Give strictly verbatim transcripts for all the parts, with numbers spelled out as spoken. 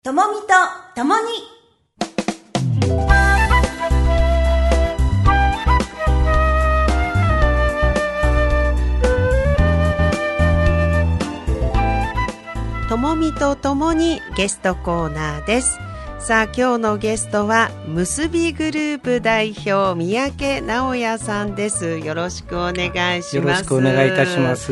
ともみとともにともみとともにゲストコーナーです。さあ今日のゲストは結びグループ代表三宅直也さんです。よろしくお願いします。 よろしくお願いいたします。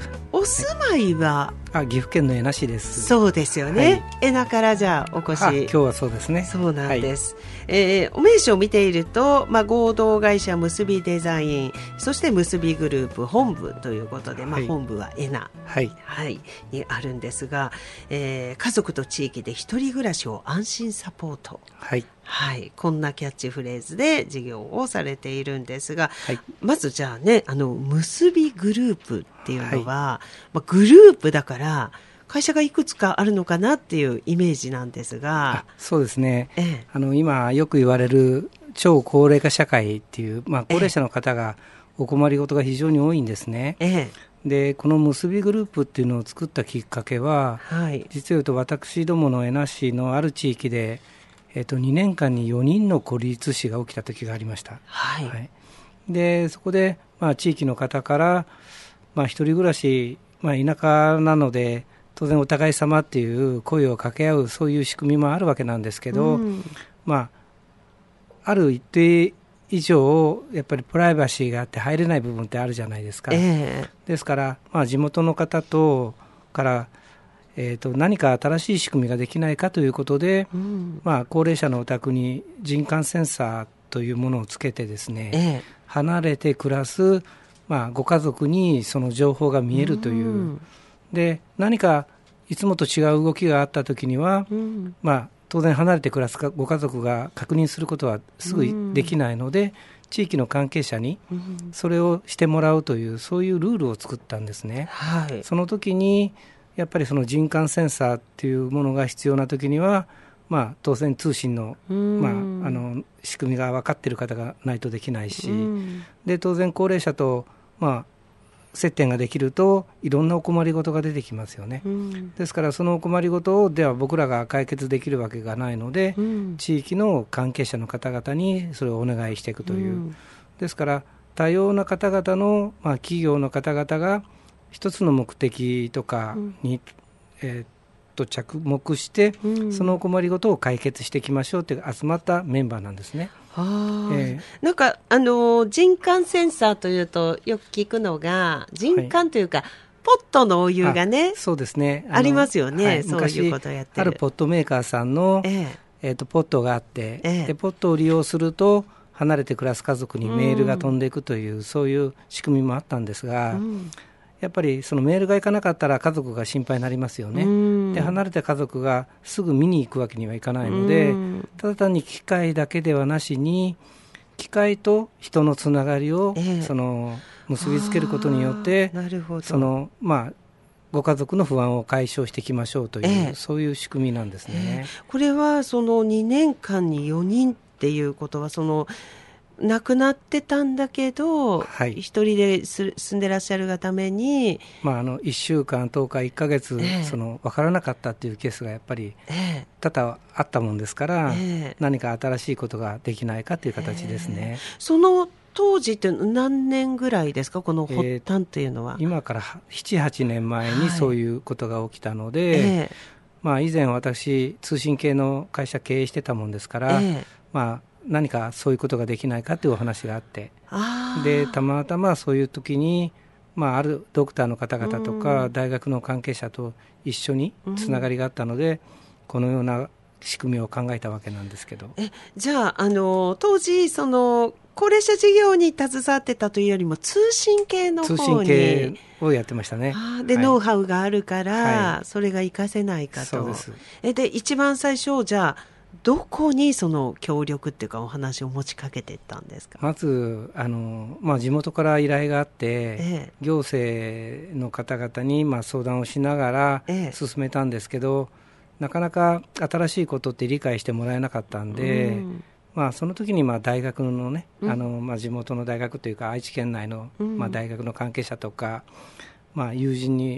お住まいはあ、岐阜県の恵那市です。 そうですよね、はい、恵那からじゃあお越し。 あ、今日はそうですね。 そうなんです、はい。えー、お名刺を見ていると、まあ、合同会社結びデザイン、そして結びグループ本部ということで、まあ、本部は恵那、はいはい、にあるんですが、えー、家族と地域で一人暮らしを安心サポート、はいはい、こんなキャッチフレーズで事業をされているんですが、はい、まずじゃあね、あの結びグループっていうのは、はい、まあ、グループだから会社がいくつかあるのかなっていうイメージなんですが。 そうですね、ええ、あの今よく言われる超高齢化社会っていう、まあ、高齢者の方がお困りごとが非常に多いんですね、ええ、でこの結びグループっていうのを作ったきっかけは、はい、実を言うと私どもの恵那市のある地域で、えー、とにねんかんによにんの孤立死が起きた時がありました、はいはい、でそこで、まあ、地域の方から、まあ、一人暮らし、まあ、田舎なので当然お互い様っていう声を掛け合うそういう仕組みもあるわけなんですけど、うん、まあ、ある一定以上やっぱりプライバシーがあって入れない部分ってあるじゃないですか、えー、ですから、まあ、地元の方とから、えー、と何か新しい仕組みができないかということで、うん、まあ、高齢者のお宅に人感センサーというものをつけてですね、えー、離れて暮らす、まあ、ご家族にその情報が見えるという、うんで何かいつもと違う動きがあったときには、うんまあ、当然離れて暮らすご家族が確認することはすぐできないので、うん、地域の関係者にそれをしてもらうというそういうルールを作ったんですね、はい、その時にやっぱりその人感センサーっていうものが必要な時には、まあ、当然通信の、まあ、あの仕組みが分かっている方がないとできないし、うん、で当然高齢者と、まあ接点ができるといろんなお困りごとが出てきますよね、うん、ですからそのお困りごとをでは僕らが解決できるわけがないので、うん、地域の関係者の方々にそれをお願いしていくという、うん、ですから多様な方々の、まあ、企業の方々が一つの目的とかに、うんえーと着目して、うん、そのお困りごとを解決していきましょうという集まったメンバーなんですね。 はえー、なんかあの人感センサーというとよく聞くのが人感というか、はい、ポットのお湯がね、 あそうですねあ, ありますよね、はい、そう昔いうことをやってるあるポットメーカーさんの、えーえー、とポットがあって、えー、でポットを利用すると離れて暮らす家族にメールが飛んでいくという、うん、そういう仕組みもあったんですが、うんやっぱりそのメールがいかなかったら家族が心配になりますよね。で離れた家族がすぐ見に行くわけにはいかないので、ただ単に機械だけではなしに機械と人のつながりを、えー、その結びつけることによってなるほど、 その、まあ、ご家族の不安を解消していきましょうという、えー、そういう仕組みなんですね、 えー、これはそのにねんかんによにんっていうことはその亡くなってたんだけど、はい、一人で住んでらっしゃるがために、 まあ、あのいっしゅうかんとおかいっかげつ、えー、その分からなかったというケースがやっぱり多々あったもんですから、えー、何か新しいことができないかという形ですね、 えー、その当時って何年ぐらいですか、この発端というのは。 えー、今からななはちねんまえにそういうことが起きたので、はいえーまあ、以前私通信系の会社経営してたもんですから、えーまあ何かそういうことができないかというお話があって、でたまたまそういう時に、まあ、あるドクターの方々とか、うん、大学の関係者と一緒につながりがあったので、うん、このような仕組みを考えたわけなんですけど。 えじゃあ、あの当時その高齢者事業に携わってたというよりも通信系の方に通信系をやってましたね。 で、 はい、 ノウハウがあるから、はい、それが活かせないかと。 そうです。 えで一番最初じゃあどこにその協力っていうかお話を持ちかけていったんですか。 まずあの、まあ、地元から依頼があって、ええ、行政の方々にまあ相談をしながら進めたんですけど、ええ、なかなか新しいことって理解してもらえなかったんで、うんまあ、その時にまあ大学のね、うんあのまあ、地元の大学というか愛知県内のまあ大学の関係者とか、まあ、友人に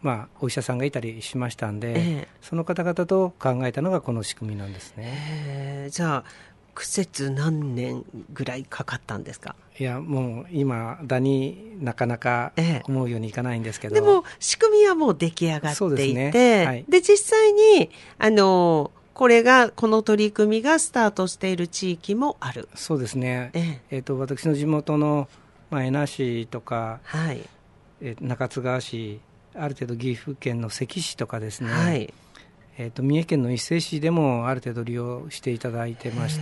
まあ、お医者さんがいたりしましたんで、ええ、その方々と考えたのがこの仕組みなんですね。 えー、じゃあ苦節何年ぐらいかかったんですか？ いや、もう今だになかなか思うようにいかないんですけど、 ええ、でも仕組みはもう出来上がっていて、そうですね、はい、で実際にあのこれがこの取り組みがスタートしている地域もある。 そうですね、えええー、と私の地元の、まあ、恵那市とか、はい、えー、中津川市、ある程度岐阜県の関市とかですね、はい、えー、と三重県の伊勢市でもある程度利用していただいてまして、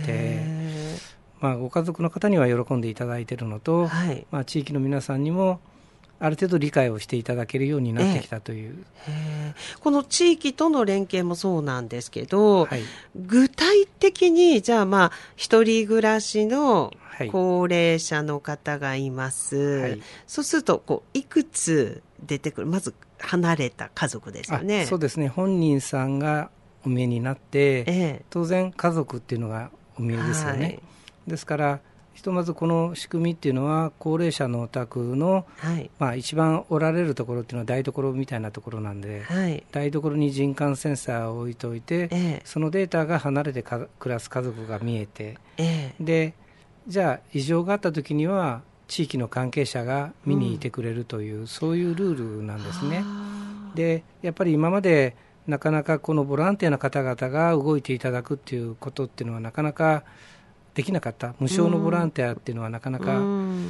まあ、ご家族の方には喜んでいただいているのと、はい、まあ、地域の皆さんにもある程度理解をしていただけるようになってきたという、 えー、この地域との連携もそうなんですけど、はい、具体的にじゃあ、まあ、一人暮らしの高齢者の方がいます、はい、そうするとこういくつ出てくる、まず離れた家族ですよね。 そうですね、本人さんがお見えになって、えー、当然家族っていうのがお見えですよね、はい、ですからひとまずこの仕組みっていうのは高齢者のお宅の、はい、まあ、一番おられるところっていうのは台所みたいなところなんで、はい、台所に人感センサーを置いておいて、ええ、そのデータが離れてか暮らす家族が見えて、ええ、でじゃあ異常があった時には地域の関係者が見にいてくれるという、うん、そういうルールなんですね。でやっぱり今までなかなかこのボランティアの方々が動いていただくっていうことっていうのはなかなかできなかった。無償のボランティアっていうのはなかなか、うん、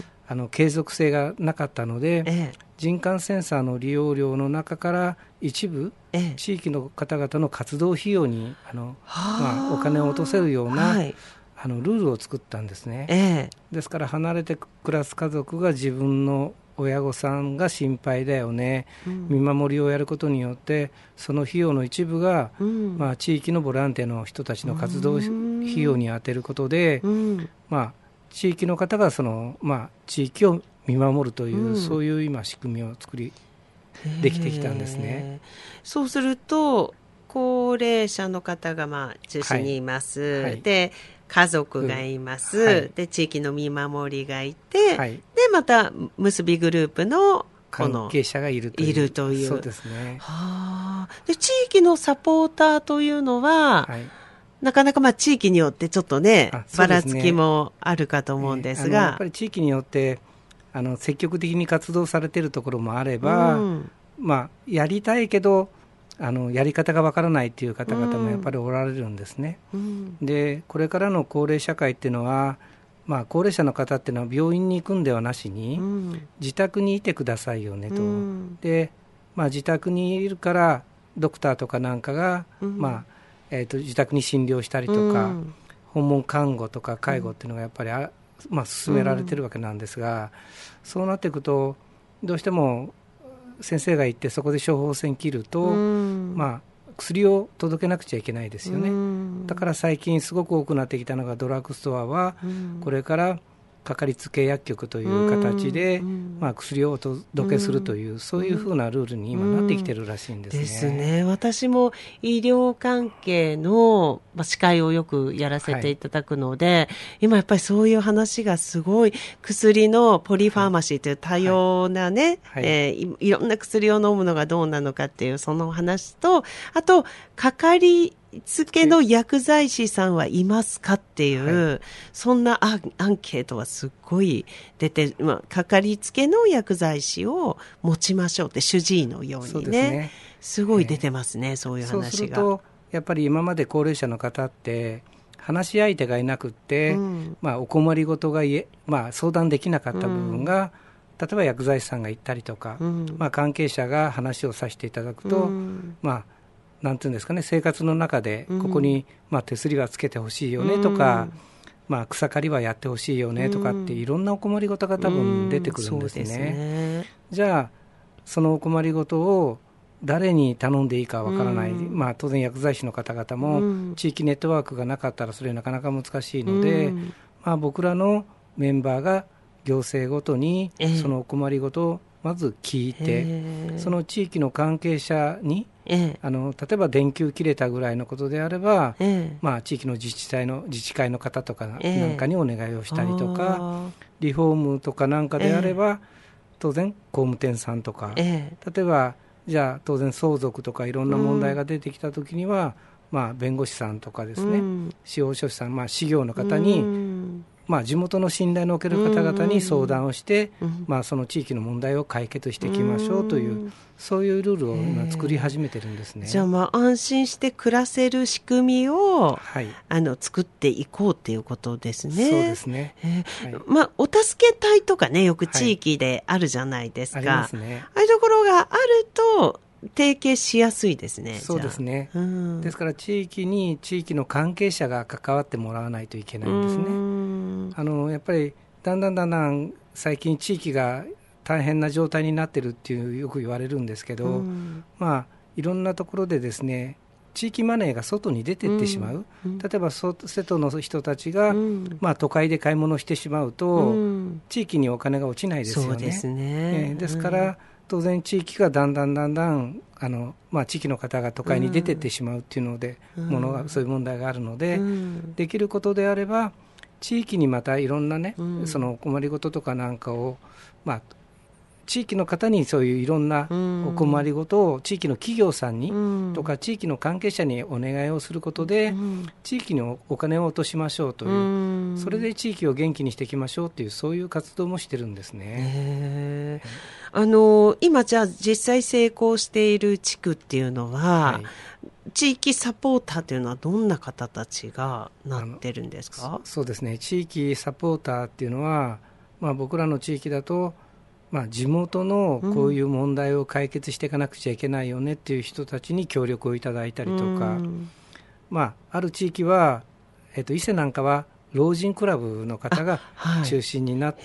あの継続性がなかったので、ええ、人感センサーの利用料の中から一部、ええ、地域の方々の活動費用にあの、まあ、お金を落とせるような、はい、あのルールを作ったんですね、ええ、ですから離れて暮らす家族が自分の親御さんが心配だよね、うん、見守りをやることによってその費用の一部が、うん、まあ、地域のボランティアの人たちの活動費用に充てることで、うん、まあ、地域の方がその、まあ、地域を見守るという、うん、そういう今仕組みを作りできてきたんですね。 そうすると高齢者の方がまあ中心にいます、はいはい、で家族がいます、うん、はい、で地域の見守りがいて、はい、でまた結びグループのこの関係者がいるという、 いるという、 そうですね。 はあ、で地域のサポーターというのは、はい、なかなかまあ地域によってちょっと ね, ねばらつきもあるかと思うんですが、えー、あのやっぱり地域によってあの積極的に活動されているところもあれば、うん、まあ、やりたいけどあのやり方がわからないという方々もやっぱりおられるんですね、うん、でこれからの高齢社会っていうのは、まあ、高齢者の方っていうのは病院に行くんではなしに、うん、自宅にいてくださいよねと、うん、で、まあ、自宅にいるからドクターとかなんかが、うん、まあえー、と自宅に診療したりとか、うん、訪問看護とか介護っていうのがやっぱりあ、まあ、進められてるわけなんですが、うん、そうなっていくとどうしても先生が行ってそこで処方箋切ると、うん、まあ、薬を届けなくちゃいけないですよね、うん、だから最近すごく多くなってきたのがドラッグストアは、うん、これからかかりつけ薬局という形で、うんまあ、薬をお届けするという、うん、そういうふうなルールに今なってきてるらしいんですね、うん、 ですね。私も医療関係の、まあ、司会をよくやらせていただくので、はい、今やっぱりそういう話がすごい、薬のポリファーマシーという多様なね、はいはい、えー、い, いろんな薬を飲むのがどうなのかっていうその話と、あとかかりつけの薬剤師さんはいますかっていう、はい、そんなアン、アンケートはすっごい出て、まあ、かかりつけの薬剤師を持ちましょうって主治医のように ね, そうですね、すごい出てますね、えー、そういう話が。 そうするとやっぱり今まで高齢者の方って話し相手がいなくって、うんまあ、お困りごとがえ、まあ、相談できなかった部分が、うん、例えば薬剤師さんが行ったりとか、うんまあ、関係者が話をさせていただくと、うんまあなんていうんですかね、生活の中でここに、まあ、手すりはつけてほしいよねとか、うんまあ、草刈りはやってほしいよねとかっていろんなお困りごとが多分出てくるんですね、うん、そうですね。じゃあそのお困りごとを誰に頼んでいいかわからない、うんまあ、当然薬剤師の方々も地域ネットワークがなかったらそれなかなか難しいので、うんまあ、僕らのメンバーが行政ごとにそのお困りごとをまず聞いて、その地域の関係者にええ、あの例えば電球切れたぐらいのことであれば、ええまあ、地域の自治体の自治会の方とかなんかにお願いをしたりとか、ええ、リフォームとかなんかであれば、ええ、当然工務店さんとか、ええ、例えばじゃあ当然相続とかいろんな問題が出てきたときには、うん、まあ、弁護士さんとかですね、うん、司法書士さん、まあ、司業の方に、うん、まあ、地元の信頼のおける方々に相談をして、うん、まあ、その地域の問題を解決していきましょうという、うん、そういうルールを今作り始めてるんですね。 じゃあ、まあ、安心して暮らせる仕組みを、はい、あの作っていこうということですね。 そうですね、 はい、まあ、お助け隊とかね、よく地域であるじゃないですか、はい、 ありますね。 ああいうところがあると提携しやすいですね。 そうですね、うん、ですから地域に地域の関係者が関わってもらわないといけないんですね。あのやっぱりだんだんだんだん最近地域が大変な状態になってるっていうよく言われるんですけど、うん、まあいろんなところでですね、地域マネーが外に出ていってしまう、うん、例えば瀬戸の人たちが、うんまあ、都会で買い物してしまうと、うん、地域にお金が落ちないですよね。 そうですね、 えー、ですから、うん、当然地域がだんだんだんだんあの、まあ、地域の方が都会に出ていってしまうっていうので、うん、ものがそういう問題があるので、うん、できることであれば地域にまたいろんなね、うん、その困りごととかなんかを、まあ、地域の方にそういういろんなお困りごとを地域の企業さんに、うん、とか地域の関係者にお願いをすることで、うん、地域にお金を落としましょうという、うん、それで地域を元気にしていきましょうという、そういう活動もしてるんですね。 あの今じゃあ実際成功している地区っていうのは、はい、地域サポーターというのはどんな方たちがなってるんですか？ そ, そうですね、地域サポーターっていうのは、まあ、僕らの地域だと、まあ、地元のこういう問題を解決していかなくちゃいけないよねっていう人たちに協力をいただいたりとか、うんまあ、ある地域は、えっと、伊勢なんかは老人クラブの方が中心になって、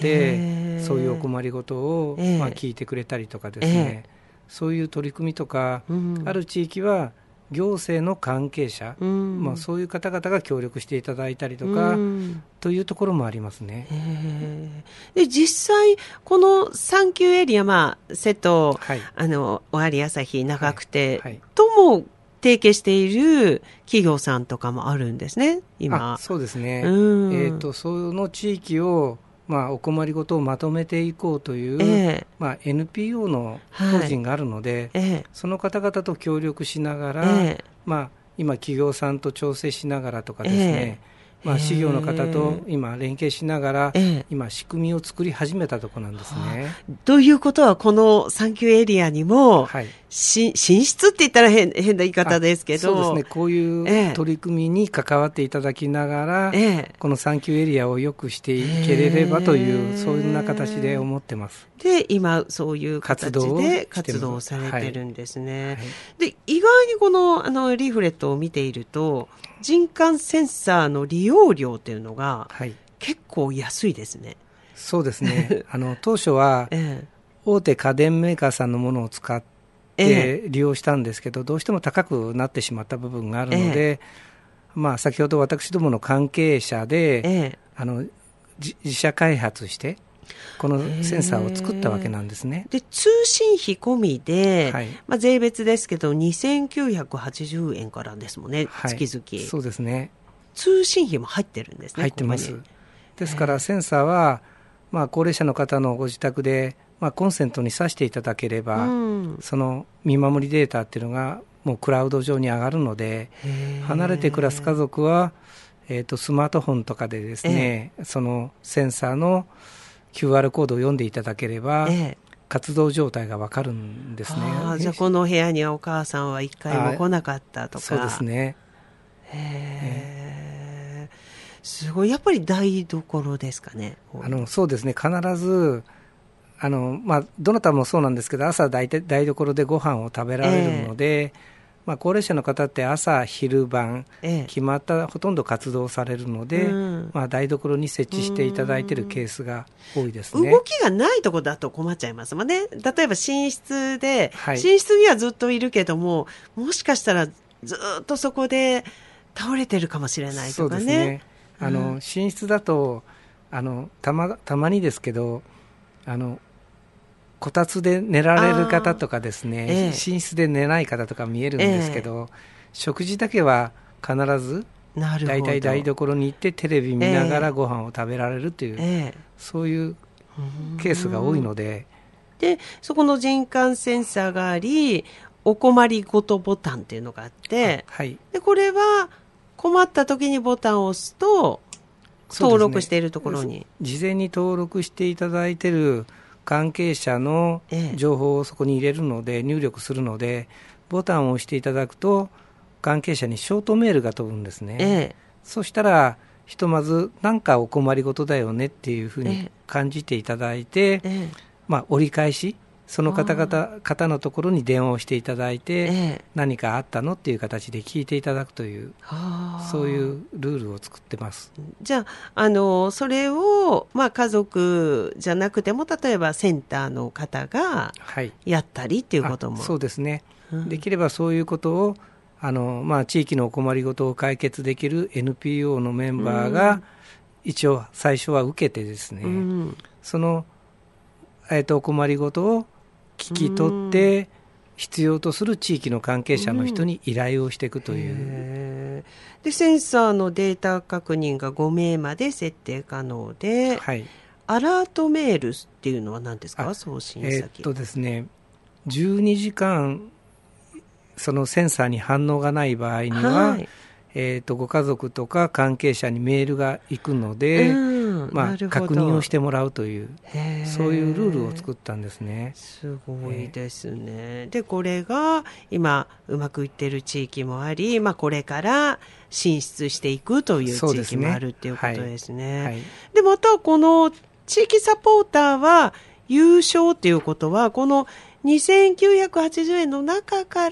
はい、そういうお困りごとを、まあ、聞いてくれたりとかですね、そういう取り組みとか、うん、ある地域は行政の関係者、うんまあ、そういう方々が協力していただいたりとか、うん、というところもありますね。 へで実際この産休エリア、まあ、瀬戸、はい、あの尾張旭長久手、はいはい、とも提携している企業さんとかもあるんですね今。 あそうですね、うんえー、とその地域をまあ、お困りごとをまとめていこうという、えーまあ、エヌピーオー の法人があるので、はいえー、その方々と協力しながら、えーまあ、今企業さんと調整しながらとかですね、えーまあ、事業の方と今連携しながら、今仕組みを作り始めたところなんですね。 ということはこの産休エリアにも、はい、し進出って言ったら 変, 変な言い方ですけど、 そうですね、こういう取り組みに関わっていただきながら、ええ、この産休エリアを良くしていければという、えー、そんな形で思ってます。 で今そういう形で活動されてるんですね。はいはい、で意外にこの、あのリーフレットを見ていると人感センサーの利用料というのが、はい、結構安いですね。 そうですねあの当初は、ええ、大手家電メーカーさんのものを使って利用したんですけど、ええ、どうしても高くなってしまった部分があるので、ええまあ、先ほど私どもの関係者で、ええ、あの自社開発してこのセンサーを作ったわけなんですね。 で通信費込みで、はいまあ、税別ですけどにせんきゅうひゃくはちじゅうえんからですもんね、はい、月々。 そうですね、 通信費も入ってるんですね。 入ってます。ですからセンサーは、まあ、高齢者の方のご自宅で、まあ、コンセントに挿していただければ、うん、その見守りデータっていうのがもうクラウド上に上がるので、離れて暮らす家族は、えーと、スマートフォンとかでですね、そのセンサーの キューアール コードを読んでいただければ、活動状態が分かるんですね。 あじゃあこの部屋にはお母さんはいっかいも来なかったとか。 そうですね。 へー、すごい。やっぱり台所ですかね。 あのそうですね、必ずあの、まあ、どなたもそうなんですけど、朝台所でご飯を食べられるので、えーまあ、高齢者の方って朝昼晩、えー、決まったほとんど活動されるので、うんまあ、台所に設置していただいているケースが多いですね。 動きがないところだと困っちゃいますもんね。例えば寝室で、はい、寝室にはずっといるけども、もしかしたらずっとそこで倒れてるかもしれないとかね。そうですね。あの、うん、 寝室だとあの たま、たまにですけど、あのこたつで寝られる方とかですね、ええ、寝室で寝ない方とか見えるんですけど、え、食事だけは必ずだいたい台所に行ってテレビ見ながらご飯を食べられるという、え、そういうケースが多いので、 でそこの人感センサーがあり、お困りごとボタンっていうのがあって、はい、でこれは困った時にボタンを押すと登録しているところに、ね、 事前に登録していただいている関係者の情報をそこに入れるので、ええ、入力するので、ボタンを押していただくと関係者にショートメールが飛ぶんですね、ええ、そしたらひとまず何かお困りごとだよねっていうふうに感じていただいて、ええ、まあ、折り返しその方々方のところに電話をしていただいて、ええ、何かあったのっていう形で聞いていただくという、そういうルールを作ってます。 じゃあ、あのそれを、まあ、家族じゃなくても例えばセンターの方がやったりっていうことも、 はい、そうですね、うん、できればそういうことをあの、まあ、地域のお困りごとを解決できる エヌピーオー のメンバーが一応最初は受けてですね、うん、その、えーと、お困りごとを聞き取って必要とする地域の関係者の人に依頼をしていくという、うん、 でセンサーのデータ確認がごめいまで設定可能で、はい、アラートメールっていうのは何ですか？送信先。 えーっとですね、じゅうにじかんそのセンサーに反応がない場合には、はい、えー、とご家族とか関係者にメールが行くので、うん、まあ、確認をしてもらうというそういうルールを作ったんですね。 すごいですね。でこれが今うまくいっている地域もあり、まあ、これから進出していくという地域もあるっていうことですね。はいはい、でまたこの地域サポーターは優勝ということはこのにせんきゅうひゃくはちじゅうえんの中から、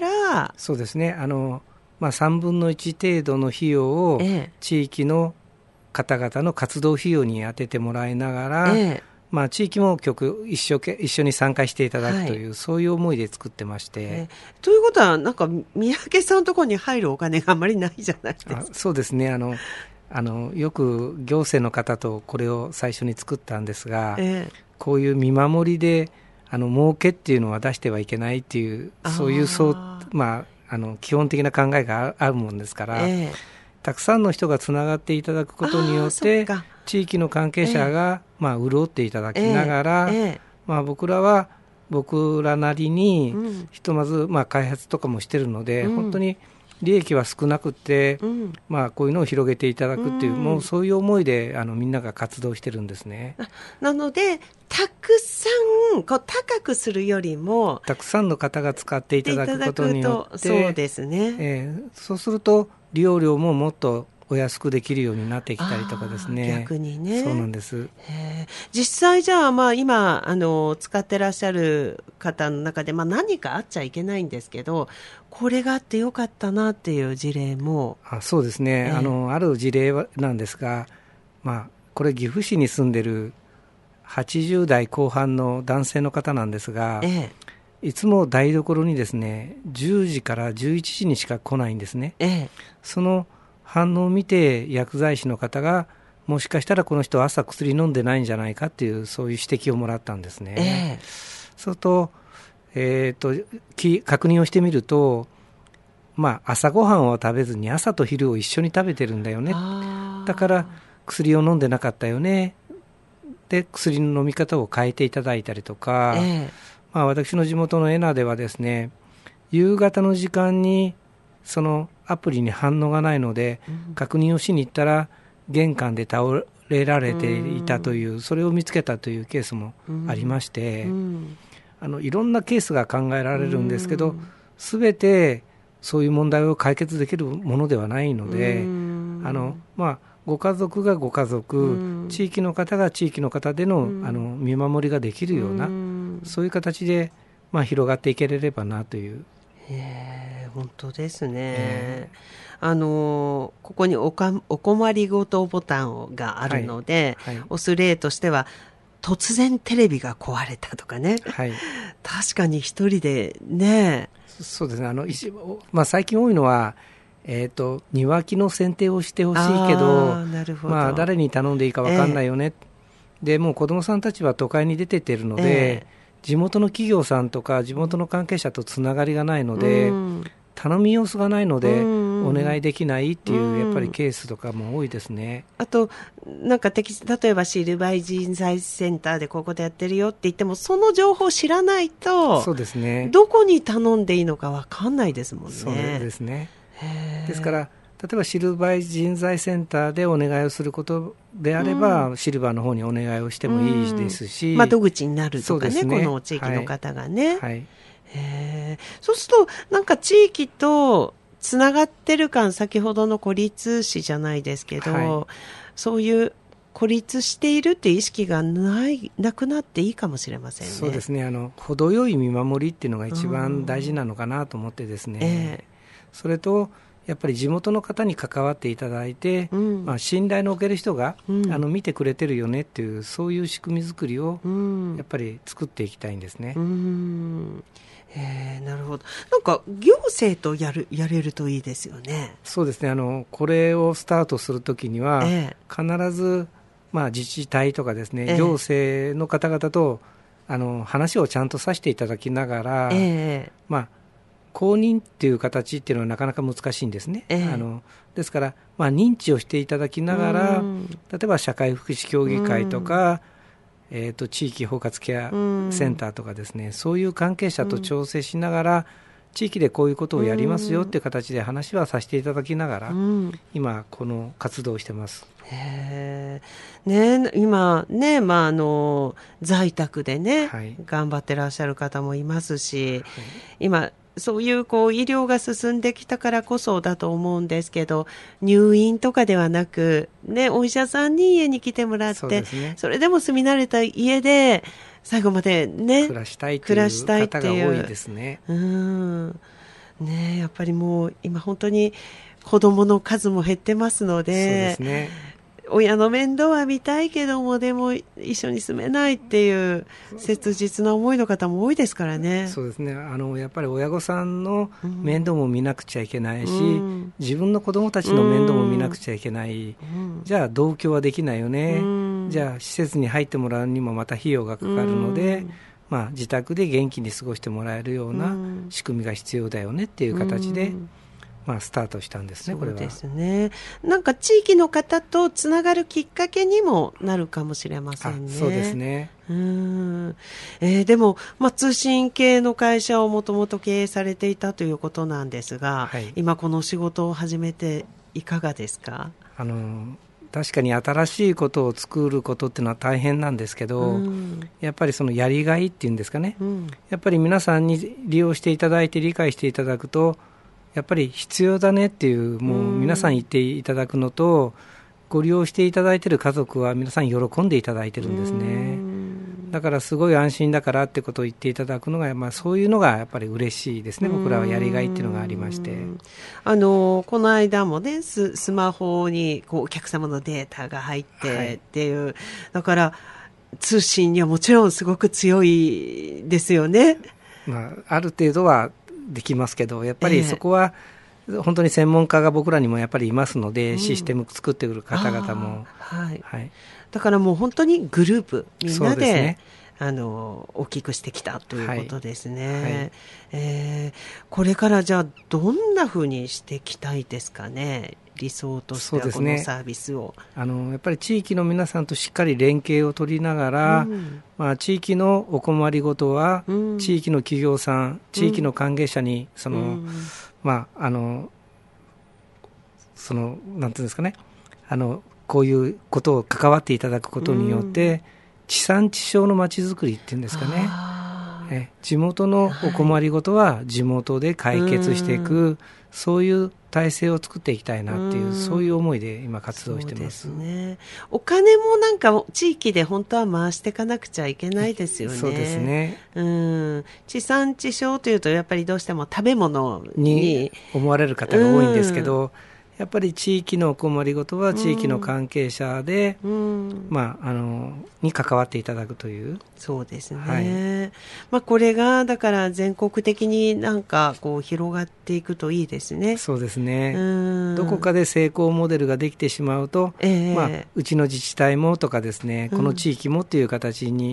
そうですね、あの、まあ、さんぶんのいち程度の費用を地域の方々の活動費用に当ててもらいながら、ええ、まあ、地域も局一緒一緒に参加していただくという、はい、そういう思いで作ってまして、えー、ということはなんか三宅さんのところに入るお金があまりないじゃないですか。あ、 そうですね、あのあのよく行政の方とこれを最初に作ったんですが、えー、こういう見守りであの儲けっていうのは出してはいけないっていうそういうそう、まあ、あの基本的な考えがあるもんですから、えー、たくさんの人がつながっていただくことによって地域の関係者が、えーまあ、潤っていただきながら、えーえーまあ、僕らは僕らなりにひとまず、まあ、開発とかもしてるので、うん、本当に利益は少なくて、うんまあ、こういうのを広げていただくっていう、うん、もうそういう思いであのみんなが活動してるんですね。 なのでたくさんこう高くするよりもたくさんの方が使っていただくことによってそうですね、 えー、そうすると利用料ももっとお安くできるようになってきたりとかですね。 逆にね。 そうなんです。 へ実際じゃあ、まあ、今あの使ってらっしゃる方の中で、まあ、何かあっちゃいけないんですけどこれがあってよかったなっていう事例も。 あそうですね、えー、あのある事例なんですが、まあ、これ岐阜市に住んでるはちじゅう代後半の男性の方なんですが、えー、いつも台所にですねじゅうじからじゅういちじにしか来ないんですね。えー、その反応を見て薬剤師の方がもしかしたらこの人は朝薬飲んでないんじゃないかっていうそういう指摘をもらったんですね。えー、そうすると、えー、とき確認をしてみると、まあ、朝ごはんを食べずに朝と昼を一緒に食べてるんだよね、だから薬を飲んでなかったよね、で薬の飲み方を変えていただいたりとか、えーまあ、私の地元の恵那ではですね夕方の時間にそのアプリに反応がないので、うん、確認をしに行ったら玄関で倒れられていたという、うん、それを見つけたというケースもありまして、うん、あのいろんなケースが考えられるんですけど、すべ、うん、てそういう問題を解決できるものではないので、うん、あのまあ、ご家族がご家族、うん、地域の方が地域の方での、うん、あの見守りができるような、うん、そういう形で、まあ、広がっていければなという。 へー、本当ですね、えー、あのここに お, かお困りごとボタンがあるので、はいはい、押す例としては突然テレビが壊れたとかね、はい、確かに一人でね。 そうですね、あの、まあ、最近多いのは、えーと、庭木の剪定をしてほしいけど、なるほど、まあ、誰に頼んでいいか分かんないよね、えー、でもう子どもさんたちは都会に出てっているので、えー地元の企業さんとか地元の関係者とつながりがないので、うん、頼み様子がないので、 お願いできないっていうやっぱりケースとかも多いですね。 あとなんか例えばシルバイ人材センターでここでやってるよって言ってもその情報を知らないと、 そうですね、 どこに頼んでいいのか分かんないですもんね。 そうですね。ですから例えばシルバー人材センターでお願いをすることであれば、うん、シルバーの方にお願いをしてもいいですし、うん、 窓口になるとか ね, ねこの地域の方がね、はいはい、へそうするとなんか地域とつながってる感、先ほどの孤立死じゃないですけど、はい、そういう孤立しているっていう意識がないなくなっていいかもしれませんね。 そうですね、あの程よい見守りっていうのが一番大事なのかなと思ってですね、えー、それとやっぱり地元の方に関わっていただいて、うんまあ、信頼のおける人が、うん、あの見てくれてるよねっていうそういう仕組み作りをやっぱり作っていきたいんですね。 うんうんえー、なるほど。なんか行政とやるやれるといいですよね。 そうですね、あのこれをスタートするときには、えー、必ず、まあ、自治体とかですね、えー、行政の方々とあの話をちゃんとさせていただきながら、えーまあ公認っていう形っていうのはなかなか難しいんですね、ええ、あのですから、まあ、認知をしていただきながら、例えば社会福祉協議会とか、えー、と地域包括ケアセンターとかですね、そういう関係者と調整しながら、地域でこういうことをやりますよっていう形で話はさせていただきながら、今この活動をしてます。 へね、今ね、まあ、あの在宅でね、はい、頑張ってらっしゃる方もいますし、はい、今そういうこう医療が進んできたからこそだと思うんですけど、入院とかではなく、ね、お医者さんに家に来てもらって、 そ, ね、それでも住み慣れた家で最後まで、ね、 暮らしたいという方が多いですね。 うんね、やっぱりもう今本当に子どもの数も減ってますので、そうですね、親の面倒は見たいけどもでも一緒に住めないっていう切実な思いの方も多いですからね。 そうですね、あのやっぱり親御さんの面倒も見なくちゃいけないし、うん、自分の子どもたちの面倒も見なくちゃいけない、うん、じゃあ同居はできないよね、うん、じゃあ施設に入ってもらうにもまた費用がかかるので、うんまあ、自宅で元気に過ごしてもらえるような仕組みが必要だよねっていう形で、うんまあ、スタートしたんですね。これはそうですね、なんか地域の方とつながるきっかけにもなるかもしれませんね。 そうですね。 うーん、えー、でも、まあ、通信系の会社をもともと経営されていたということなんですが、はい、今この仕事を始めていかがですか？あの確かに新しいことを作ることっていうのは大変なんですけど、うん、やっぱりそのやりがいっていうんですかね、うん、やっぱり皆さんに利用していただいて理解していただくとやっぱり必要だねっていうもう皆さん言っていただくのと、ご利用していただいている家族は皆さん喜んでいただいてるんですね。だからすごい安心だからってことを言っていただくのが、まあ、そういうのがやっぱり嬉しいですね。僕らはやりがいっていうのがありまして、 あのこの間もね ス, スマホにこうお客様のデータが入ってっていう、はい、だから通信にはもちろんすごく強いですよね。 まあ、ある程度はできますけど、やっぱりそこは本当に専門家が僕らにもやっぱりいますので、うん、システム作ってくる方々も、 はいはい、だからもう本当にグループみんな で, で、ね、あの大きくしてきたということですね、はいはい、えー、これからじゃあどんなふうにしていきたいですかね。理想としてはこのサービスを、 ね、あのやっぱり地域の皆さんとしっかり連携を取りながら、うんまあ、地域のお困りごとは、うん、地域の企業さん、地域の関係者にその、うんまあ、あのそのなんていうんですかね、あのこういうことを関わっていただくことによって、うん、地産地消のまちづくりっていうんですかね、え地元のお困りごとは地元で解決していく、はい、そういう体制を作っていきたいなっていう、うん、そういう思いで今活動してます。 そうですね、お金もなんか地域で本当は回していかなくちゃいけないですよね。 そうですね、 うん、地産地消というとやっぱりどうしても食べ物 に, に思われる方が多いんですけど、うんやっぱり地域のお困りごとは地域の関係者で、うんまあ、あのに関わっていただくという。 そうですね、はいまあ、これがだから全国的になんかこう広がっていくといいですね。 そうですね、うんどこかで成功モデルができてしまうと、えーまあ、うちの自治体もとかですね、この地域もという形に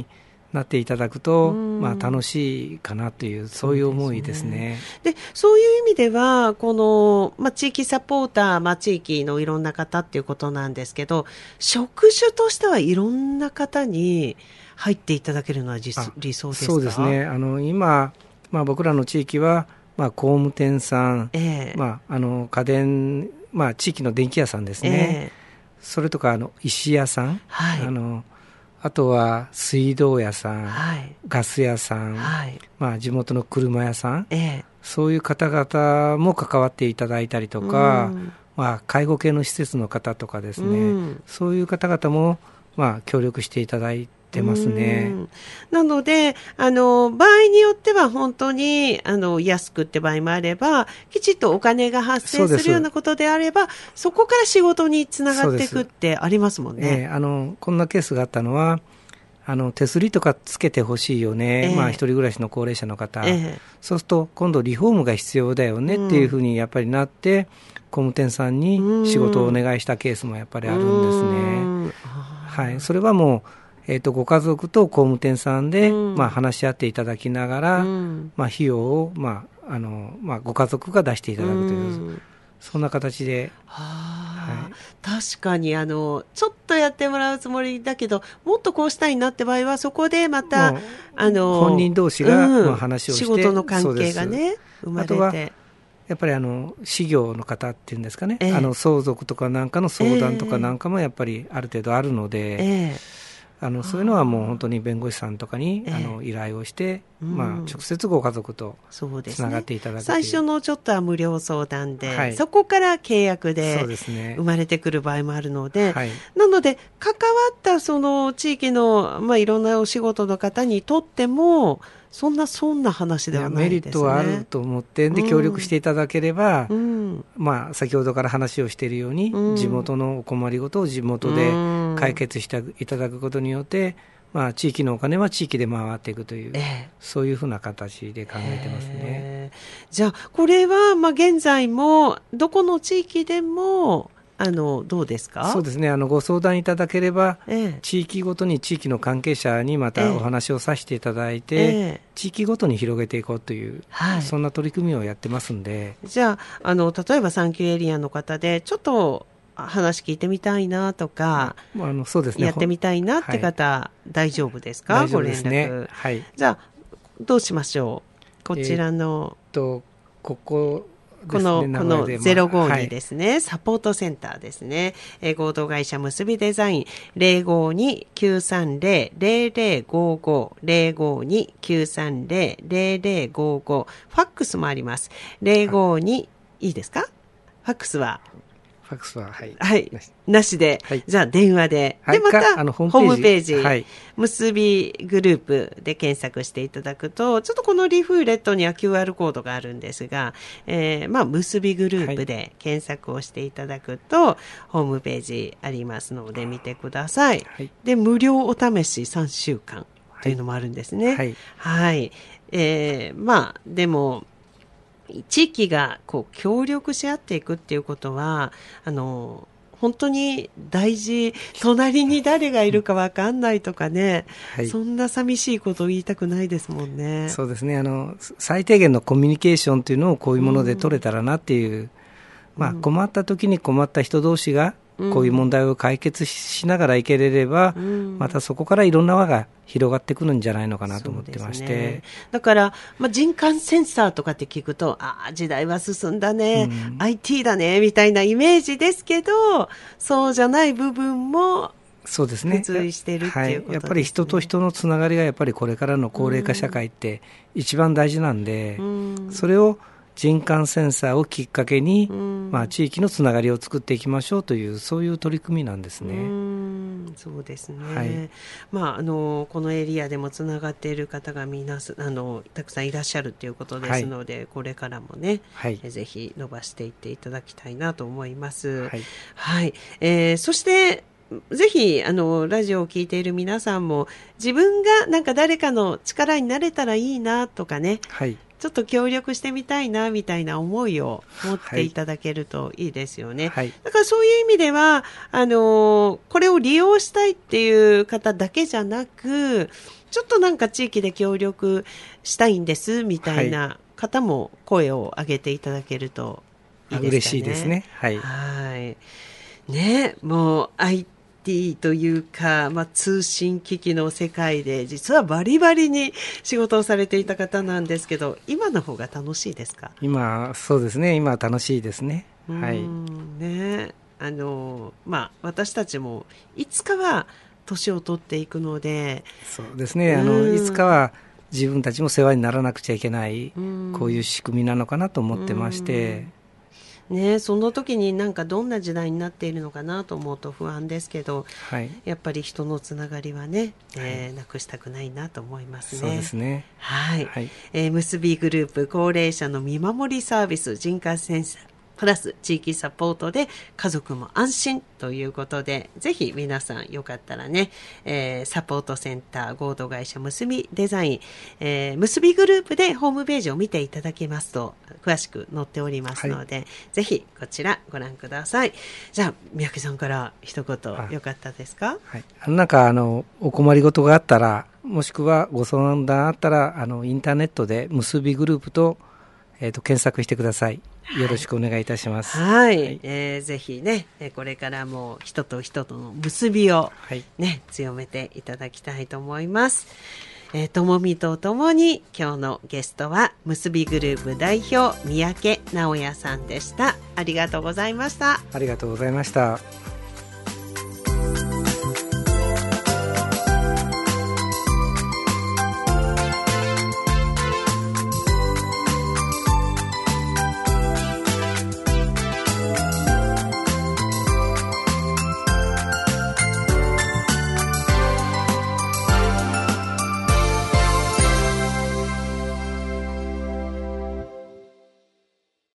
なっていただくと、まあ、楽しいかなという、そういう思いですね。 で、そういう意味では、この、まあ、地域サポーター、まあ、地域のいろんな方っていうことなんですけど、職種としてはいろんな方に入っていただけるのは理想ですか？ そうですね。あの、今、まあ、僕らの地域は、まあ、工務店さん、えーまあ、あの家電、まあ、地域の電気屋さんですね、えー、それとかあの石屋さん、はい、あのあとは水道屋さん、はい、ガス屋さん、はい、まあ、地元の車屋さん、えー、そういう方々も関わっていただいたりとか、まあ、介護系の施設の方とかですね、そういう方々も、まあ、協力していただいて出ますね。 なので、あの、場合によっては本当に、あの、安くって場合もあれば、きちっとお金が発生するようなことであれば、そ, そこから仕事につながっていくってありますもんね。 えー、あの、こんなケースがあったのは、あの、手すりとかつけてほしいよね。えー、まあ、一人暮らしの高齢者の方。えー、そうすると、今度リフォームが必要だよねっていうふうにやっぱりなって、工務店さんに仕事をお願いしたケースもやっぱりあるんですね。はい。それはもう、えー、とご家族と工務店さんで、うんまあ、話し合っていただきながら、うんまあ、費用を、まああのまあ、ご家族が出していただくという、うん、そんな形で、 ははい、確かにあのちょっとやってもらうつもりだけどもっとこうしたいなって場合はそこでまたあの本人同士が、うんまあ、話をして仕事の関係がね生まれて、あとはやっぱりあの事業の方っていうんですかね、えー、あの相続とかなんかの相談とかなんかもやっぱりある程度あるので、えーあのそういうのはもう本当に弁護士さんとかに、ええ、あの依頼をして、うんまあ、直接ご家族とつながっていただく、ね、 最初のちょっとは無料相談で、はい、そこから契約で生まれてくる場合もあるので、はい、なので関わったその地域の、まあ、いろんなお仕事の方にとってもそんなそんな話ではないですね。 メリットはあると思ってで協力していただければ、うんまあ、先ほどから話をしているように、うん、地元のお困りごとを地元で解決していただくことによって、まあ、地域のお金は地域で回っていくという、えー、そういうふうな形で考えてますね。 えー、じゃあこれは、まあ、現在もどこの地域でもあのどうですか？ そうですね、あのご相談いただければ、ええ、地域ごとに地域の関係者にまたお話をさせていただいて、ええ、地域ごとに広げていこうという、はい、そんな取り組みをやってますんで。 じゃあ、あの例えば産休エリアの方でちょっと話聞いてみたいなとか、 あのそうですね、 やってみたいなって方、はい、大丈夫ですか？ 大丈夫ですね、 ご連絡、 はい、 じゃあどうしましょう。こちらの、 えー、とこここの、このゼロごにですね、はい、サポートセンターですね。えー、合同会社結びデザイン ゼロごに きゅうさんゼロ ゼロゼロごご ゼロごに きゅうさんゼロ ゼロゼロごごファックスもあります。ゼロごにいいですか？ファックスはファックスは、はい。 はい。なしで、はい、じゃあ電話で。 はい、 で、また、 あのホームページ、はい、結びグループで検索していただくと、ちょっとこのリーフレットには キューアール コードがあるんですが、えー、まあ、結びグループで検索をしていただくと、はい、ホームページありますので見てください。はい、で、無料お試しさんしゅうかんというのもあるんですね。はい。はい。えー、まあ、でも、地域がこう協力し合っていくっていうことはあの本当に大事。隣に誰がいるか分かんないとかね、はい、そんな寂しいことを言いたくないですもんね。 そうですね、あの最低限のコミュニケーションというのをこういうもので取れたらなっていう、うんまあ、困った時に困った人同士がこういう問題を解決しながらいければ、うん、またそこからいろんな輪が広がってくるんじゃないのかなと思ってまして、ね、 だから、まあ、人感センサーとかって聞くとああ時代は進んだね、うん、アイティー だねみたいなイメージですけどそうじゃない部分もそうですね、 付随してるっていうことですね。はい、 やっぱり人と人のつながりがやっぱりこれからの高齢化社会って一番大事なんで、うん、それを人感センサーをきっかけに、うんまあ、地域のつながりを作っていきましょうというそういう取り組みなんですね。 うんそうですね、はいまあ、あのこのエリアでもつながっている方がみなすあのたくさんいらっしゃるということですので、はい、これからもね、はい、ぜひ伸ばしていっていただきたいなと思います。はいはいえー、そしてぜひあのラジオを聞いている皆さんも自分がなんか誰かの力になれたらいいなとかね、はいちょっと協力してみたいなみたいな思いを持っていただけるといいですよね。はい、だからそういう意味ではあのこれを利用したいっていう方だけじゃなくちょっとなんか地域で協力したいんですみたいな方も声を上げていただけるといいですかね。 嬉しいですね。はい。 はいね、もう アイティー というか、まあ、通信機器の世界で実はバリバリに仕事をされていた方なんですけど、今の方が楽しいですか？ 今、そうですね。今楽しいですね。はい。 ね、あの、まあ、私たちもいつかは年を取っていくので、 そうですね。あの、いつかは自分たちも世話にならなくちゃいけない、こういう仕組みなのかなと思ってまして、 ね、その時になんかどんな時代になっているのかなと思うと不安ですけど、はい、やっぱり人のつながりはね、えーはい、なくしたくないなと思いますね。 そうですね。 はい。はい、えー、むすびグループ高齢者の見守りサービス人感センサープラス地域サポートで家族も安心ということで、ぜひ皆さんよかったらね、えー、サポートセンター合同会社むすびデザイン、えー、むすびグループでホームページを見ていただきますと詳しく載っておりますので、はい、ぜひこちらご覧ください。じゃあ三宅さんから一言よかったですか？ はい、なんかあのお困りごとがあったら、もしくはご相談あったら、あのインターネットでむすびグループと、えーと検索してください。よろしくお願いいたします。 はい、はい、えー、ぜひね、これからも人と人との結びをね、はい、強めていただきたいと思います。えー、ともみとともに今日のゲストはむすびグループ代表三宅直也さんでした。ありがとうございました。 ありがとうございました。